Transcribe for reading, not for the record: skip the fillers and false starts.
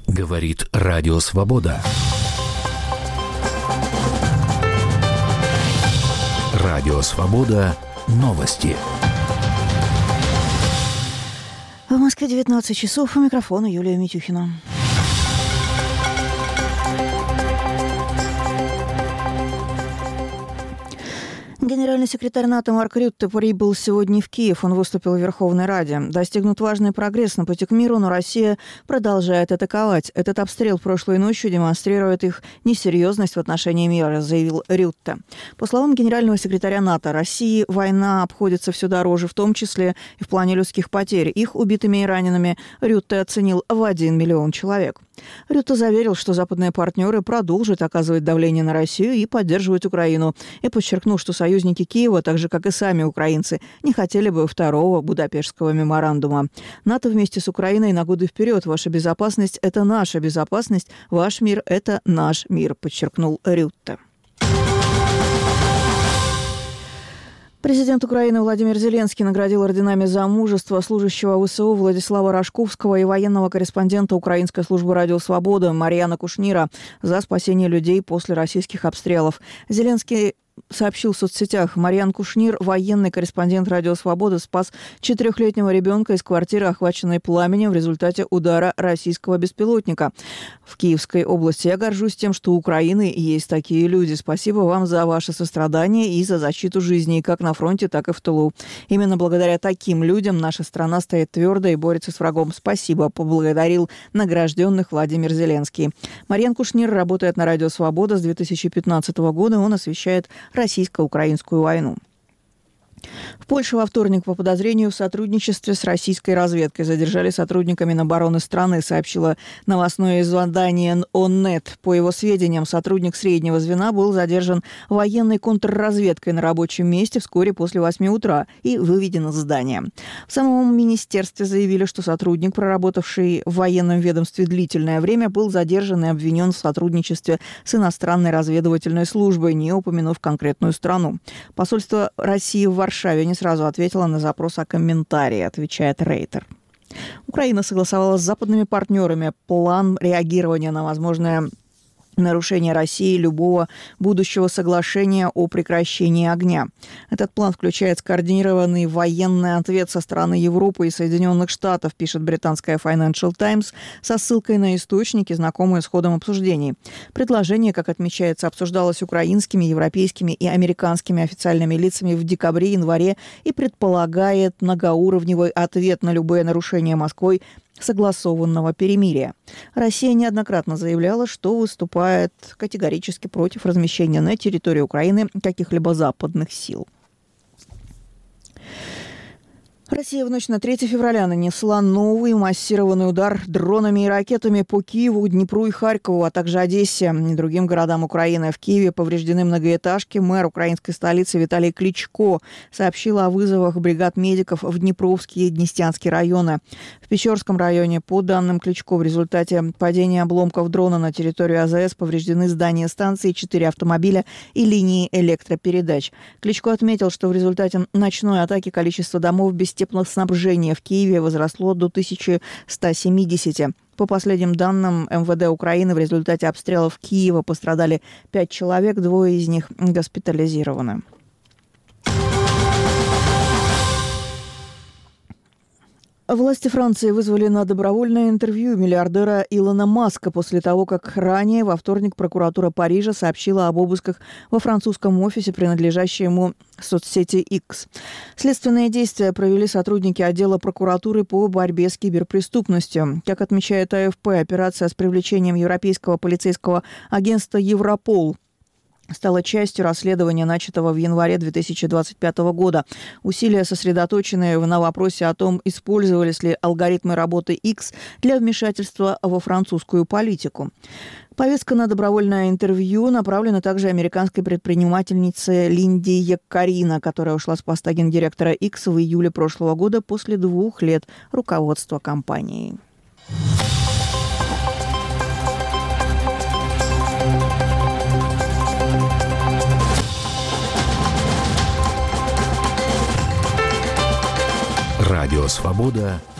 Говорит Радио Свобода. Радио Свобода. Новости. В Москве 19 часов. У микрофона Юлия Митюхина. Генеральный секретарь НАТО Марк Рютте прибыл сегодня в Киев. Он выступил в Верховной Раде. Достигнут важный прогресс на пути к миру, но Россия продолжает атаковать. Этот обстрел прошлой ночью демонстрирует их несерьезность в отношении мира, заявил Рютте. По словам генерального секретаря НАТО, России война обходится все дороже, в том числе и в плане людских потерь. Их убитыми и ранеными Рютте оценил в 1 миллион человек. Рютте заверил, что западные партнеры продолжат оказывать давление на Россию и поддерживать Украину. И подчеркнул, что союзники Киева, так же как и сами украинцы, не хотели бы второго Будапештского меморандума. НАТО вместе с Украиной на годы вперед. Ваша безопасность – это наша безопасность. Ваш мир – это наш мир, подчеркнул Рютте. Президент Украины Владимир Зеленский наградил орденами за мужество служащего ВСУ Владислава Рожковского и военного корреспондента Украинской службы «Радио Свобода» Марьяна Кушнира за спасение людей после российских обстрелов. Зеленский сообщил в соцсетях: Марьян Кушнир, военный корреспондент «Радио Свобода», спас 4-летнего ребенка из квартиры, охваченной пламенем в результате удара российского беспилотника в Киевской области. Я горжусь тем, что у Украины есть такие люди. Спасибо вам за ваше сострадание и за защиту жизни, как на фронте, так и в тылу. Именно благодаря таким людям наша страна стоит твердо и борется с врагом. Спасибо, поблагодарил награжденных Владимир Зеленский. Марьян Кушнир работает на «Радио Свобода» с 2015 года. Он освещает российско-украинскую войну. В Польше во вторник по подозрению в сотрудничестве с российской разведкой задержали сотрудника Минобороны страны, сообщило новостное издание ОННЕТ. По его сведениям, сотрудник среднего звена был задержан военной контрразведкой на рабочем месте вскоре после 8 утра и выведен из здания. В самом министерстве заявили, что сотрудник, проработавший в военном ведомстве длительное время, был задержан и обвинен в сотрудничестве с иностранной разведывательной службой, не упомянув конкретную страну. Посольство России в Варшаве не сразу ответила на запрос о комментарии, отвечает Рейтер. Украина согласовала с западными партнерами план реагирования на возможное нарушение России любого будущего соглашения о прекращении огня. Этот план включает скоординированный военный ответ со стороны Европы и Соединенных Штатов, пишет британская Financial Times со ссылкой на источники, знакомые с ходом обсуждений. Предложение, как отмечается, обсуждалось украинскими, европейскими и американскими официальными лицами в декабре, январе и предполагает многоуровневый ответ на любые нарушения Москвой согласованного перемирия. Россия неоднократно заявляла, что выступает категорически против размещения на территории Украины каких-либо западных сил. Россия в ночь на 3 февраля нанесла новый массированный удар дронами и ракетами по Киеву, Днепру и Харькову, а также Одессе и другим городам Украины. В Киеве повреждены многоэтажки. Мэр украинской столицы Виталий Кличко сообщил о вызовах бригад медиков в Днепровский и Днестянский районы. В Печорском районе, по данным Кличко, в результате падения обломков дрона на территорию АЗС повреждены здания станции, 4 автомобиля и линии электропередач. Кличко отметил, что в результате ночной атаки количество домов без теплоснабжения в Киеве возросло до 1170. По последним данным МВД Украины, в результате обстрелов Киева пострадали 5 человек, 2 из них госпитализированы. Власти Франции вызвали на добровольное интервью миллиардера Илона Маска после того, как ранее во вторник прокуратура Парижа сообщила об обысках во французском офисе, принадлежащем ему соцсети X. Следственные действия провели сотрудники отдела прокуратуры по борьбе с киберпреступностью. Как отмечает АФП, операция с привлечением Европейского полицейского агентства Европол стала частью расследования, начатого в январе 2025 года. Усилия сосредоточены на вопросе о том, использовались ли алгоритмы работы X для вмешательства во французскую политику. Повестка на добровольное интервью направлена также американской предпринимательнице Линди Яккарина, которая ушла с поста гендиректора X в июле прошлого года после 2 лет руководства компанией. Радио Свобода.